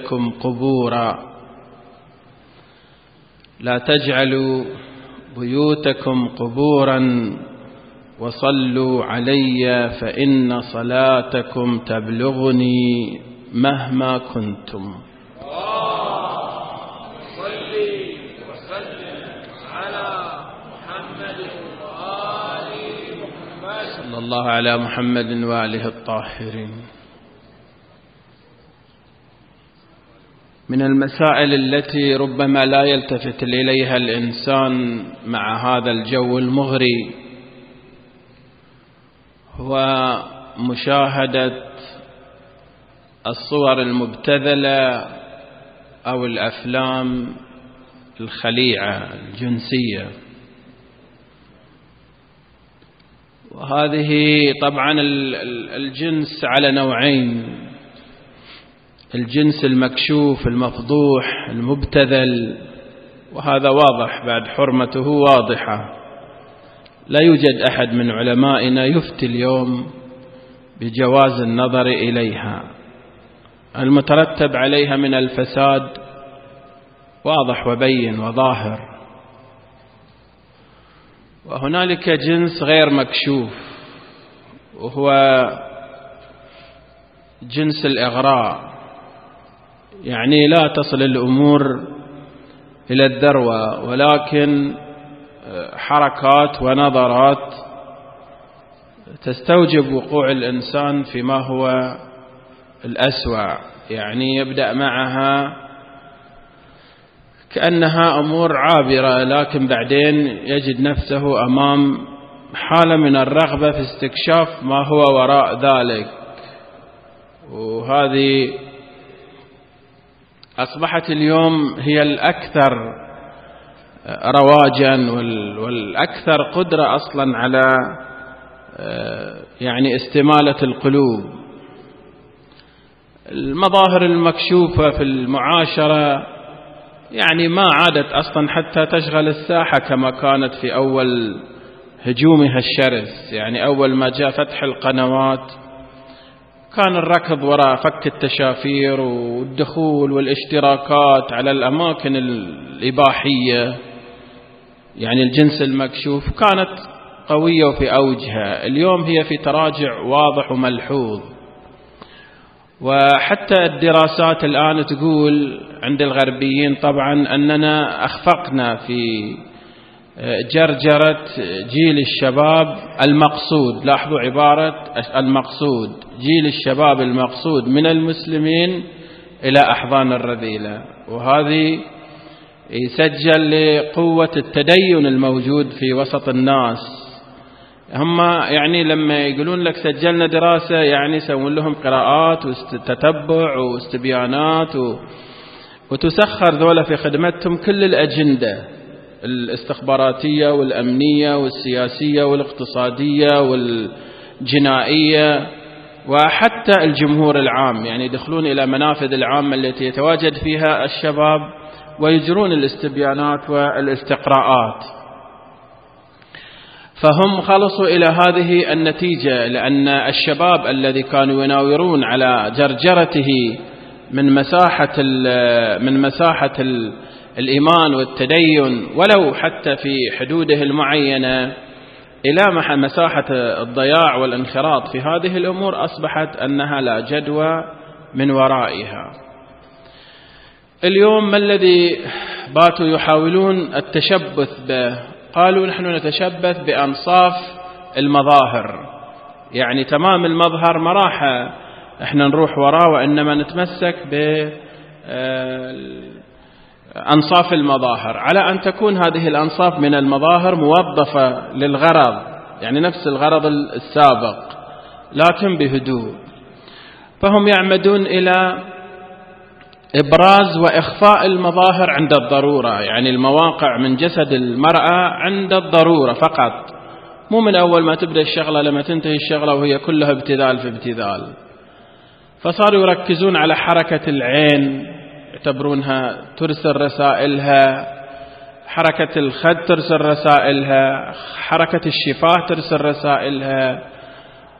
بيوتكم قبورا لا تجعلوا بيوتكم قبورا وصلوا علي فإن صلاتكم تبلغني مهما كنتم. صلى الله على محمد وآله الطاهرين. من المسائل التي ربما لا يلتفت إليها الإنسان مع هذا الجو المغري هو مشاهدة الصور المبتذلة أو الأفلام الخليعة الجنسية. وهذه طبعا الجنس على نوعين: الجنس المكشوف المفضوح المبتذل، وهذا واضح بعد حرمته واضحة، لا يوجد أحد من علمائنا يفتي اليوم بجواز النظر إليها. المترتب عليها من الفساد واضح وبين وظاهر. وهنالك جنس غير مكشوف وهو جنس الإغراء، يعني لا تصل الأمور إلى الذروة ولكن حركات ونظرات تستوجب وقوع الإنسان فيما هو الأسوأ. يعني يبدأ معها كأنها أمور عابرة، لكن بعدين يجد نفسه أمام حالة من الرغبة في استكشاف ما هو وراء ذلك. وهذه أصبحت اليوم هي الأكثر رواجا والأكثر قدرة أصلا على يعني استمالة القلوب. المظاهر المكشوفة في المعاشرة يعني ما عادت أصلا حتى تشغل الساحة كما كانت في أول هجومها الشرس. يعني أول ما جاء فتح القنوات كان الركض وراء فك التشافير والدخول والاشتراكات على الأماكن الإباحية. يعني الجنس المكشوف كانت قوية وفي أوجها، اليوم هي في تراجع واضح وملحوظ. وحتى الدراسات الآن تقول عند الغربيين طبعا أننا أخفقنا في جرجرة جيل الشباب المقصود. لاحظوا عبارة المقصود، جيل الشباب المقصود من المسلمين إلى أحضان الرذيلة. وهذه يسجل لقوة التدين الموجود في وسط الناس. هم يعني لما يقولون لك سجلنا دراسة يعني يسوون لهم قراءات وتتبع واستبيانات وتسخر ذولا في خدمتهم كل الأجندة الاستخباراتية والأمنية والسياسية والاقتصادية والجنائية، وحتى الجمهور العام. يعني يدخلون إلى منافذ العامة التي يتواجد فيها الشباب ويجرون الاستبيانات والاستقراءات. فهم خلصوا إلى هذه النتيجة، لأن الشباب الذي كانوا يناورون على جرجرته من مساحة الإيمان والتدين ولو حتى في حدوده المعينة إلى مساحة الضياع والانخراط في هذه الأمور، أصبحت أنها لا جدوى من ورائها. اليوم ما الذي باتوا يحاولون التشبث به؟ قالوا نحن نتشبث بأنصاف المظاهر. يعني تمام المظهر ما راح احنا نروح وراه، وإنما نتمسك بأنصاف المظاهر، على أن تكون هذه الأنصاف من المظاهر موظفة للغرض، يعني نفس الغرض السابق لكن بهدوء. فهم يعمدون إلى إبراز وإخفاء المظاهر عند الضرورة، يعني المواقع من جسد المرأة عند الضرورة فقط، مو من أول ما تبدأ الشغلة لما تنتهي الشغلة وهي كلها ابتذال في ابتذال. فصاروا يركزون على حركة العين، يعتبرونها ترسل رسائلها، حركة الخد ترسل رسائلها، حركة الشفاه ترسل رسائلها،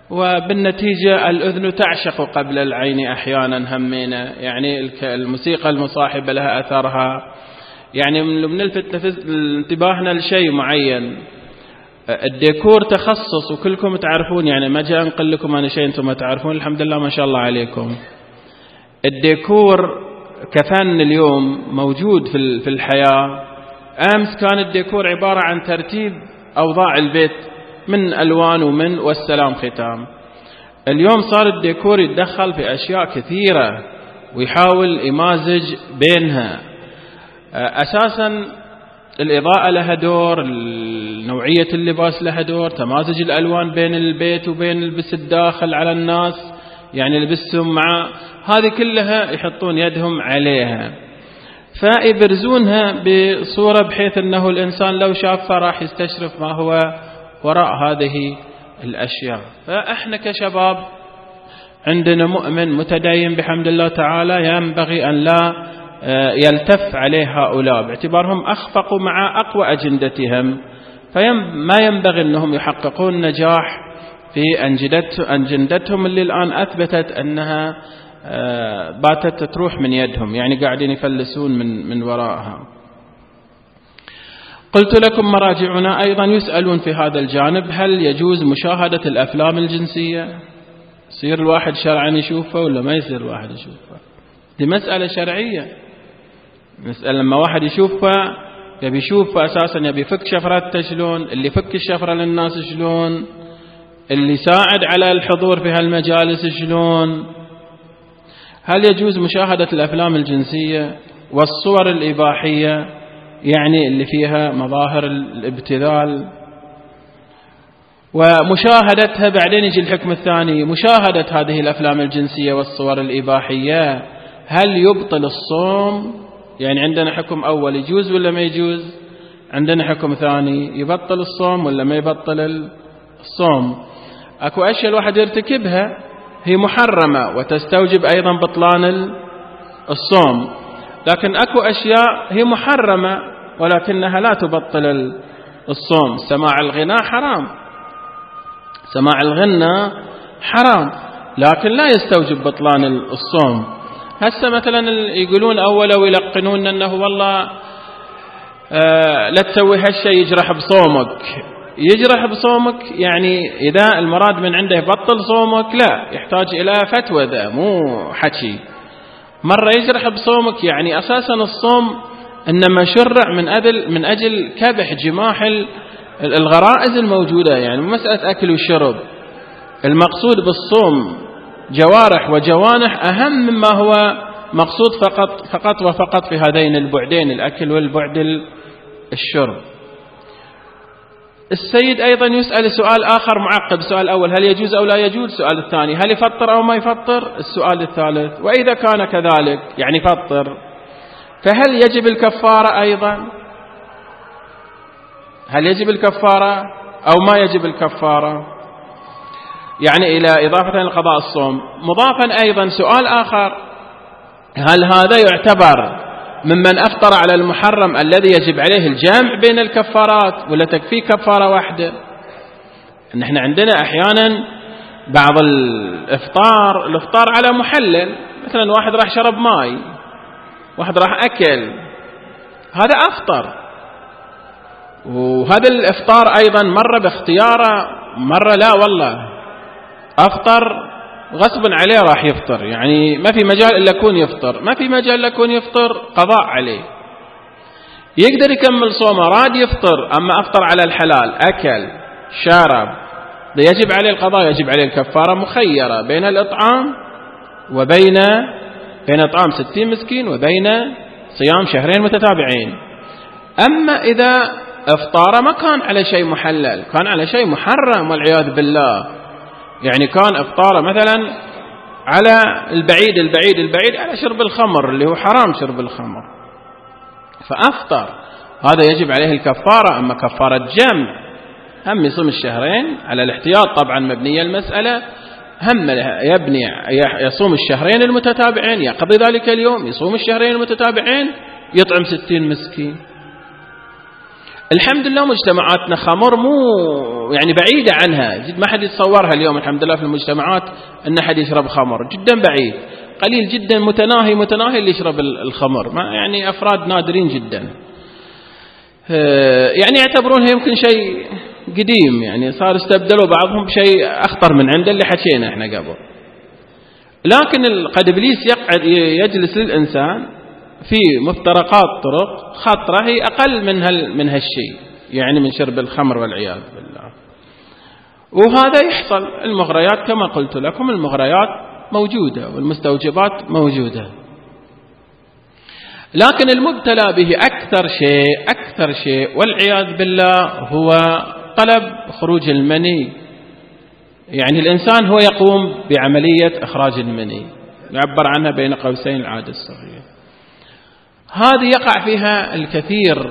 وبالنتيجة الأذن تعشق قبل العين أحيانا همينة، يعني الموسيقى المصاحبة لها أثرها. يعني بنلفت انتباهنا لشيء معين. الديكور تخصص وكلكم تعرفون، يعني ما جاء أنقل لكم أنا شيء أنتم ما تعرفون، الحمد لله ما شاء الله عليكم. الديكور كفن اليوم موجود في الحياة. أمس كان الديكور عبارة عن ترتيب أوضاع البيت من ألوان ومن والسلام ختام. اليوم صار الديكور يتدخل في أشياء كثيرة ويحاول يمازج بينها. أساسا الإضاءة لها دور، نوعية اللباس لها دور، تمازج الألوان بين البيت وبين لبس الداخل على الناس، يعني لبسهم مع هذه كلها يحطون يدهم عليها، فيبرزونها بصورة بحيث أنه الإنسان لو شافها راح يستشرف ما هو وراء هذه الأشياء. فإحنا كشباب عندنا مؤمن متدين بحمد الله تعالى ينبغي أن لا يلتف عليه هؤلاء باعتبارهم أخفقوا مع أقوى أجندتهم، فما ينبغي أنهم يحققون نجاح في أجندتهم اللي الآن أثبتت أنها باتت تروح من يدهم، يعني قاعدين يفلسون من وراءها. قلت لكم مراجعنا أيضا يسألون في هذا الجانب: هل يجوز مشاهدة الأفلام الجنسية؟ يصير الواحد شرعا يشوفه ولا ما يصير الواحد يشوفه؟ دي مسألة شرعية. مسألة لما واحد يشوفها يبي يشوف أساسا، يبي يفك شفرته شلون، اللي يفك الشفرة للناس شلون، اللي يساعد على الحضور في هالمجالس شلون. هل يجوز مشاهدة الأفلام الجنسية والصور الإباحية، يعني اللي فيها مظاهر الابتذال ومشاهدتها؟ بعدين يجي الحكم الثاني: مشاهدة هذه الأفلام الجنسية والصور الإباحية هل يبطل الصوم؟ يعني عندنا حكم أول يجوز ولا ما يجوز، عندنا حكم ثاني يبطل الصوم ولا ما يبطل الصوم. أكو أشياء الواحد يرتكبها هي محرمة وتستوجب أيضا بطلان الصوم، لكن أكو أشياء هي محرمة ولكنها لا تبطل الصوم. سماع الغناء حرام، سماع الغناء حرام، لكن لا يستوجب بطلان الصوم. هسه مثلا يقولون أولا ويلقنون أنه والله لا تسوي هالشيء يجرح بصومك. يجرح بصومك يعني إذا المراد من عنده يبطل صومك لا، يحتاج إلى فتوى، ذا مو حكي. مرة يجرح بصومك يعني أساسا الصوم إنما شرع من أجل كبح جماح الغرائز الموجودة، يعني مسألة أكل وشرب. المقصود بالصوم جوارح وجوانح أهم مما هو مقصود فقط وفقط في هذين البعدين، الأكل والبعد الشرب. السيد أيضا يسأل سؤال آخر معقد. السؤال الأول: هل يجوز أو لا يجوز؟ السؤال الثاني: هل يفطر أو ما يفطر؟ السؤال الثالث: وإذا كان كذلك يعني يفطر فهل يجب الكفارة أيضا؟ هل يجب الكفارة أو ما يجب الكفارة؟ يعني إلى إضافة لقضاء الصوم مضافا أيضا سؤال آخر: هل هذا يعتبر ممن أفطر على المحرم الذي يجب عليه الجمع بين الكفارات ولا تكفي كفارة واحدة؟ نحن عندنا أحيانا بعض الإفطار على محلل، مثلا واحد راح شرب ماء، واحد راح أكل، هذا أفطر. وهذا الإفطار أيضا مرة باختياره، مرة لا والله أفطر غصبا عليه راح يفطر، يعني ما في مجال إلا يكون يفطر، ما في مجال إلا يكون يفطر قضاء عليه. يقدر يكمل صومه راد يفطر، أما أفطر على الحلال أكل شرب يجب عليه القضاء، يجب عليه الكفارة، مخيرة بين الإطعام وبين إطعام 60 مسكين وبين صيام شهرين متتابعين. أما إذا إفطار ما كان على شيء محلل، كان على شيء محرم والعياذ بالله، يعني كان إفطاره مثلا على البعيد على شرب الخمر اللي هو حرام شرب الخمر فأفطر، هذا يجب عليه الكفارة. أما كفارة جمع هم يصوم الشهرين على الاحتياط، طبعا مبنية المسألة هم يصوم الشهرين المتتابعين، يقضي ذلك اليوم، يصوم الشهرين المتتابعين، يطعم 60 مسكين. الحمد لله مجتمعاتنا خمر مو يعني بعيدة عنها جد، ما حد يتصورها اليوم الحمد لله في المجتمعات أن حد يشرب خمر، جدا بعيد، قليل جدا، متناهي اللي يشرب الخمر، ما يعني أفراد نادرين جدا، يعني يعتبرونها يمكن شيء قديم، يعني صار استبدلوا بعضهم بشيء أخطر من عنده اللي حكينا احنا قبل. لكن قد إبليس يقعد يجلس للإنسان في مفترقات طرق خطرة هي أقل من هالشيء، يعني من شرب الخمر والعياذ بالله. وهذا يحصل، المغريات كما قلت لكم المغريات موجودة والمستوجبات موجودة، لكن المبتلى به أكثر شيء والعياذ بالله هو طلب خروج المني. يعني الإنسان هو يقوم بعملية إخراج المني، يعبر عنها بين قوسين العادة الصغيرة. هذه يقع فيها الكثير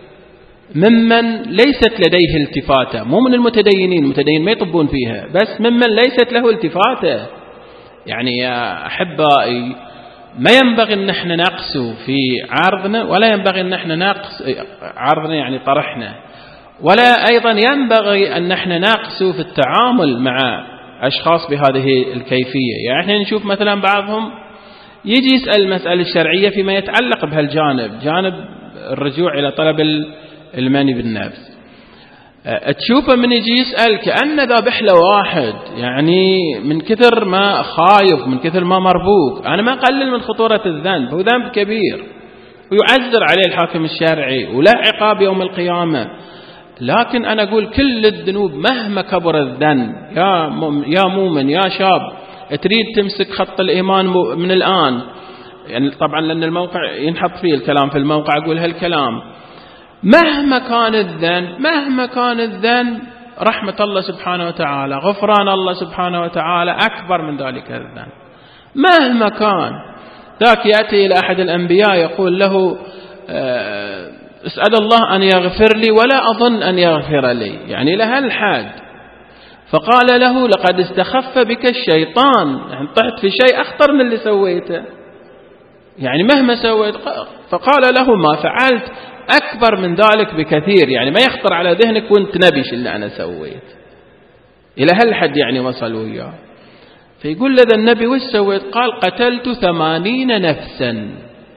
ممن ليست لديه التفاتة، مو من المتدينين ما يطبون فيها، بس ممن ليست له التفاتة. يعني يا أحبائي ما ينبغي أن احنا نقسو في عرضنا، ولا ينبغي أن احنا نقس عرضنا يعني طرحنا، ولا أيضا ينبغي أن احنا نقسو في التعامل مع أشخاص بهذه الكيفية. يعني احنا نشوف مثلا بعضهم يجي يسأل المسألة الشرعية فيما يتعلق بهالجانب، جانب الرجوع إلى طلب المني بالنفس، تشوفه من يجي يسأل كأن ذابح له واحد، يعني من كثر ما خايف، من كثر ما مربوك. أنا ما أقلل من خطورة الذنب، هو ذنب كبير ويعذر عليه الحاكم الشرعي ولا عقاب يوم القيامة، لكن أنا أقول كل الذنوب مهما كبر الذنب يا مؤمن يا شاب تريد تمسك خط الإيمان من الآن، يعني طبعا لأن الموقع ينحط فيه الكلام في الموقع، أقول هالكلام، مهما كان الذنب رحمة الله سبحانه وتعالى، غفران الله سبحانه وتعالى أكبر من ذلك الذنب مهما كان. ذاك يأتي إلى أحد الأنبياء يقول له اسأل الله أن يغفر لي ولا أظن أن يغفر لي، يعني إلى هالحد. فقال له لقد استخف بك الشيطان، يعني طحت في شيء أخطر من اللي سويته، يعني مهما سويت. فقال له ما فعلت أكبر من ذلك بكثير، يعني ما يخطر على ذهنك وانت نبيش اللي أنا سويت، إلى هالحد يعني وصل وياه. فيقول لذا النبي وش سويت؟ قال قتلت 80 نفسا،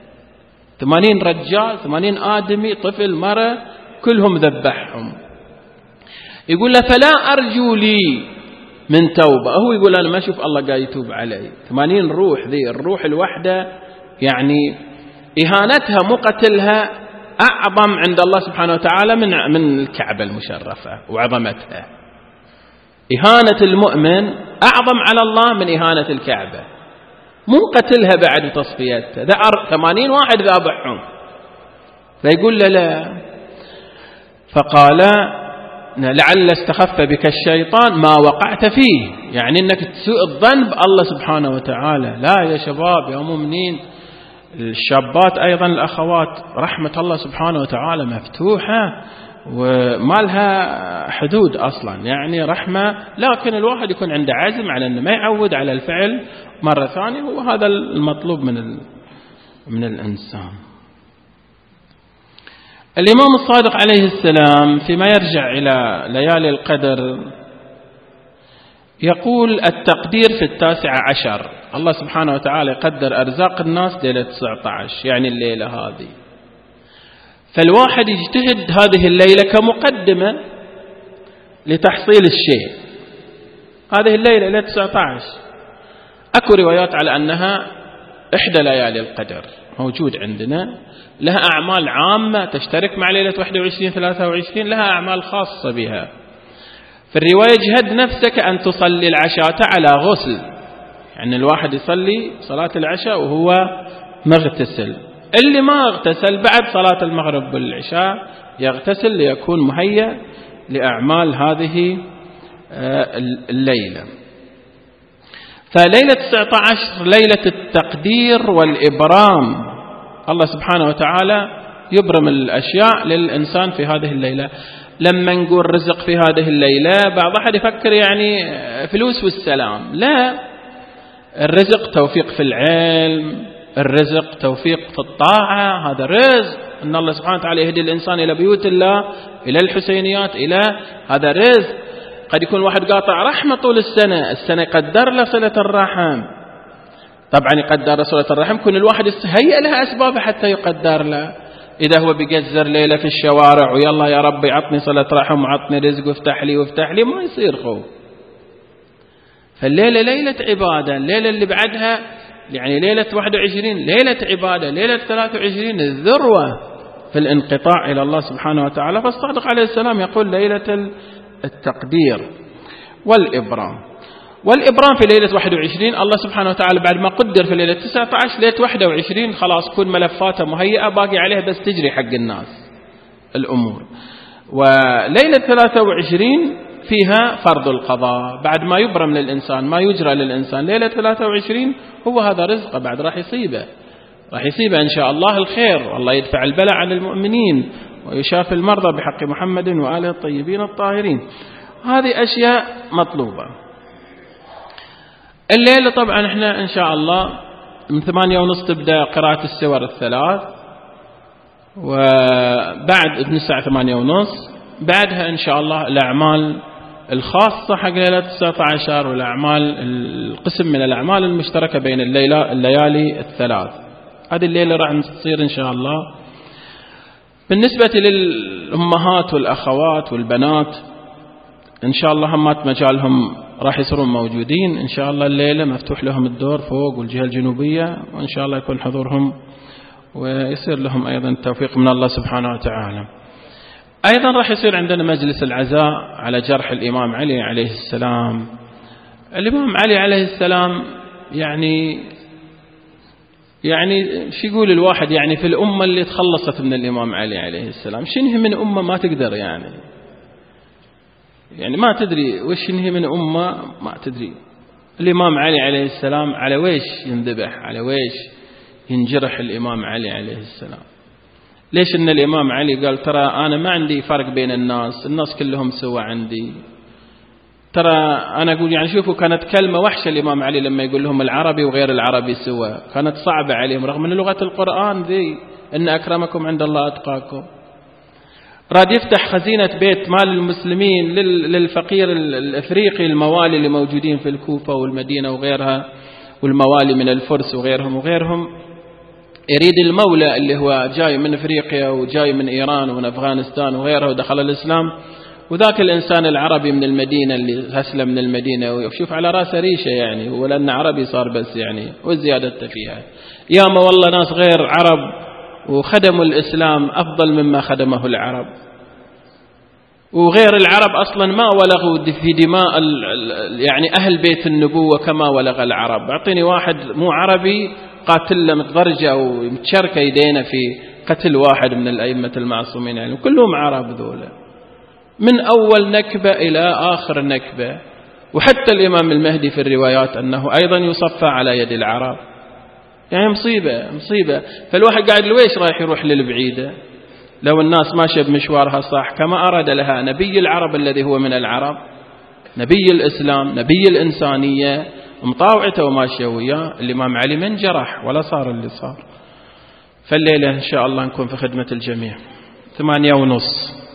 80 رجال، 80 آدمي، طفل، مرة، كلهم ذبحهم. يقول له فلا أرجو لي من توبة، هو يقول أنا ما أشوف الله قاعد يتوب علي، 80 روح، ذي الروح الواحدة يعني إهانتها مو قتلها أعظم عند الله سبحانه وتعالى من الكعبة المشرفة وعظمتها. إهانة المؤمن أعظم على الله من إهانة الكعبة، مو قتلها بعد وتصفيتها، 80 واحد ذابحهم. فيقول له لا، فقال لعل استخف بك الشيطان ما وقعت فيه، يعني أنك تسوء الظن بالله سبحانه وتعالى. لا يا شباب يا مؤمنين، الشابات أيضا الأخوات، رحمة الله سبحانه وتعالى مفتوحة وما لها حدود أصلا، يعني رحمة، لكن الواحد يكون عنده عزم على أنه ما يعود على الفعل مرة ثانية، وهذا المطلوب من الإنسان. الإمام الصادق عليه السلام فيما يرجع إلى ليالي القدر يقول التقدير في 19، الله سبحانه وتعالى يقدر أرزاق الناس ليلة 19، يعني الليلة هذه، فالواحد يجتهد هذه الليلة كمقدمة لتحصيل الشيء. هذه الليلة ليلة 19 أكو روايات على أنها إحدى ليالي القدر، موجود عندنا، لها أعمال عامة تشترك مع ليلة 21 23، لها أعمال خاصة بها. في الرواية اجهد نفسك أن تصلي العشاء على غسل، يعني الواحد يصلي صلاة العشاء وهو مغتسل، اللي ما اغتسل بعد صلاة المغرب والعشاء يغتسل ليكون مهيأ لأعمال هذه الليلة. فليلة 19 ليلة التقدير والإبرام، الله سبحانه وتعالى يبرم الأشياء للإنسان في هذه الليلة. لما نقول رزق في هذه الليلة بعض أحد يفكر يعني فلوس والسلام، لا، الرزق توفيق في العلم، الرزق توفيق في الطاعة، هذا رزق، أن الله سبحانه وتعالى يهدي الإنسان إلى بيوت الله، إلى الحسينيات، إلى هذا رزق. قد يكون واحد قاطع رحمة طول السنة يقدر له صلة الرحم، طبعا يقدر صلة الرحم، كون الواحد يهيئ لها أسباب حتى يقدر له. إذا هو بيجزر ليلة في الشوارع ويلا يا رب عطني صلة رحم وعطني رزق وافتح لي ما يصير خوف. فالليلة ليلة عبادة، الليلة اللي بعدها يعني ليلة 21 ليلة عبادة، ليلة 23 الذروة في الانقطاع إلى الله سبحانه وتعالى. فالصادق عليه السلام يقول ليلة التقدير والإبرام في ليلة 21. الله سبحانه وتعالى بعد ما قدر في ليلة 19 ليلة 21 خلاص كل ملفاته مهيئة، باقي عليه بس تجري حق الناس الأمور. وليلة 23 فيها فرض القضاء، بعد ما يبرم للإنسان ما يجرى للإنسان ليلة 23 هو هذا رزقه بعد راح يصيبه إن شاء الله الخير، والله يدفع البلاء عن المؤمنين ويشافي المرضى بحق محمد وآله الطيبين الطاهرين. هذه أشياء مطلوبة. الليلة طبعا احنا إن شاء الله من 8:30 تبدأ قراءة السور الثلاث، وبعد من الساعة 8:30 بعدها إن شاء الله الأعمال الخاصة حق ليلة 19 والأعمال القسم من الأعمال المشتركة بين الليالي الثلاث. هذه الليلة راح تصير إن شاء الله. بالنسبة للأمهات والأخوات والبنات إن شاء الله همات مجالهم راح يصيرون موجودين إن شاء الله. الليلة مفتوح لهم الدور فوق والجهة الجنوبية، وإن شاء الله يكون حضورهم ويصير لهم أيضا التوفيق من الله سبحانه وتعالى. أيضا راح يصير عندنا مجلس العزاء على جرح الإمام علي عليه السلام. الإمام علي عليه السلام يعني شو يقول الواحد يعني في الأمة اللي تخلصت من الإمام علي عليه السلام، شنه من أمة ما تقدر يعني ما تدري وش إنه من أمة ما تدري. الإمام علي عليه السلام على ويش ينذبح، على ويش ينجرح الإمام علي عليه السلام. ليش إن الإمام علي قال ترى أنا ما عندي فرق بين الناس كلهم سوا عندي. ترى أنا أقول يعني شوفوا كانت كلمة وحشة الإمام علي لما يقول لهم العربي وغير العربي سوا، كانت صعبة عليهم رغم أن لغة القرآن ذي إن أكرمكم عند الله أتقاكم. راد يفتح خزينة بيت مال المسلمين للفقير الأفريقي الموالي اللي موجودين في الكوفة والمدينة وغيرها، والموالي من الفرس وغيرهم يريد المولى اللي هو جاي من أفريقيا وجاي من إيران ومن أفغانستان وغيره ودخل الإسلام، وذاك الإنسان العربي من المدينة اللي أسلم من المدينة ويشوف على رأسه ريشة يعني ولأن عربي صار بس يعني والزيادة فيها. ياما والله ناس غير عرب وخدموا الإسلام أفضل مما خدمه العرب، وغير العرب أصلا ما ولغوا في دماء يعني أهل بيت النبوة كما ولغ العرب. أعطيني واحد مو عربي قاتل متضرجة ومتشركة يدينا في قتل واحد من الأئمة المعصومين يعني كلهم عرب ذولا من أول نكبة إلى آخر نكبة. وحتى الإمام المهدي في الروايات أنه أيضا يصفى على يد العرب. يعني مصيبة. فالواحد قاعد لويش رايح يروح للبعيدة لو الناس ماشية بمشوارها صح كما أراد لها نبي العرب الذي هو من العرب، نبي الإسلام، نبي الإنسانية، مطاوعته وماشية وياه. الإمام علي من جرح ولا صار اللي صار. فالليلة إن شاء الله نكون في خدمة الجميع. 8:30